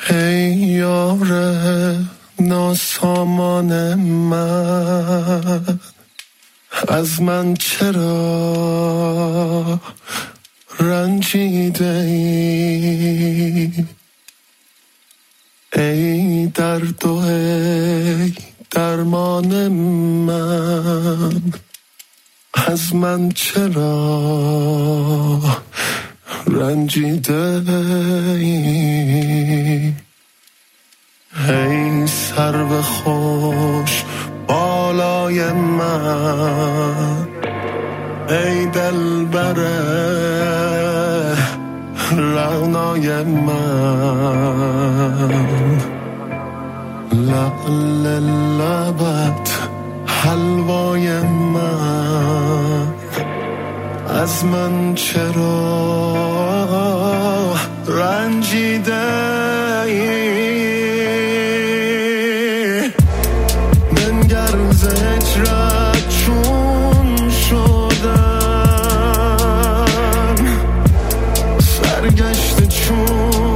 ای یار ناسامان من، از من چرا رنجیده ای؟ ای درد و ای درمان من، از من چرا رنجیده ای؟ ای سرو خوش بالای من، ای دلبر رعنای من، لعل لبت حلوای من، از من چرا رنجیده ای؟ بنگر ز هجرت چون شدم، سرگشته چون